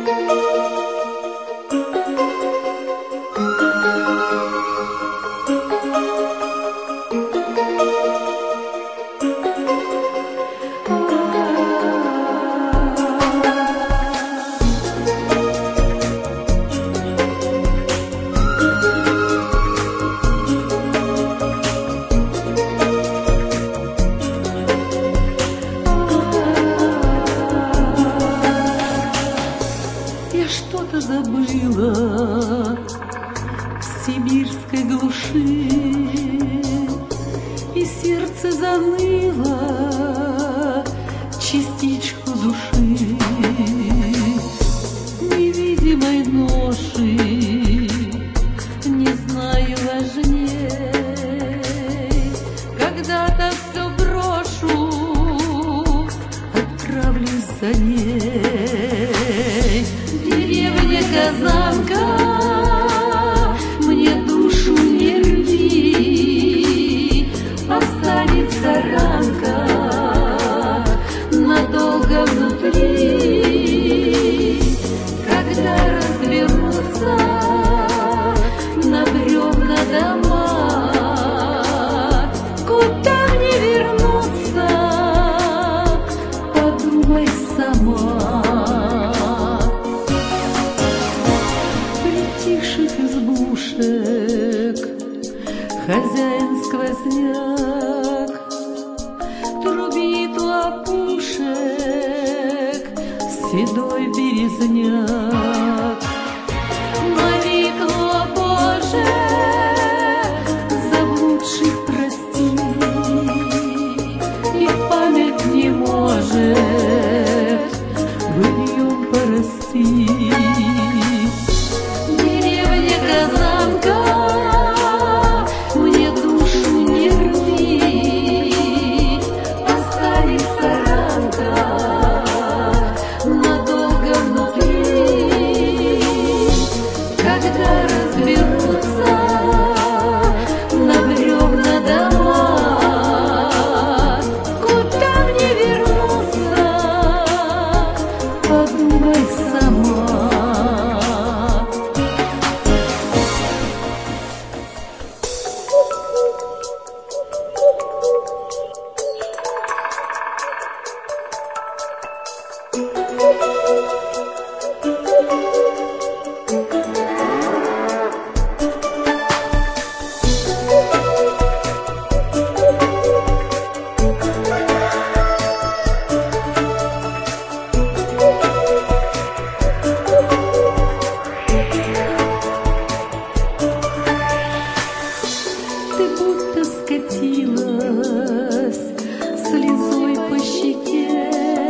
Что-то забыла в сибирской глуши, и сердце заныло частичку души невидимой ноши. Не знаю важней, когда-то все брошу, отправлюсь за ней. Деревня Казанка, мне душу не рви, останется ранка надолго внутри. Когда разберутся на бревна дома, куда мне вернуться, подумай сама. Хозяин сквозняк трубит лопушек, седой березняк. Молитва, Боже, заблудших прости, и память не может быльем порасти. Деревня Казанка, скатилась слезой по щеке,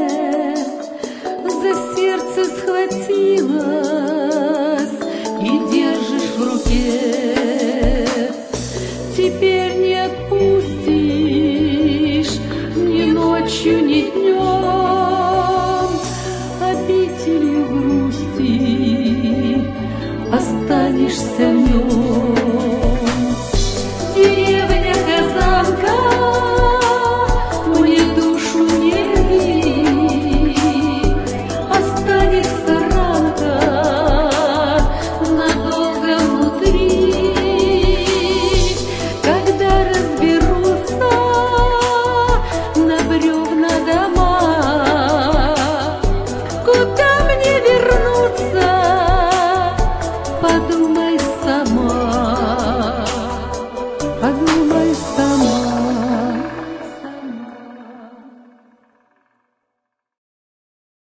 за сердце схватилась и держишь в руке. Теперь не отпустишь ни ночью, ни днем, обителью грусти останешься в нем. Деревня Казанка, мне душу не рви, останется ранка надолго внутри. Когда разберутся на бревна дома, куда мне вернуться? Подумай.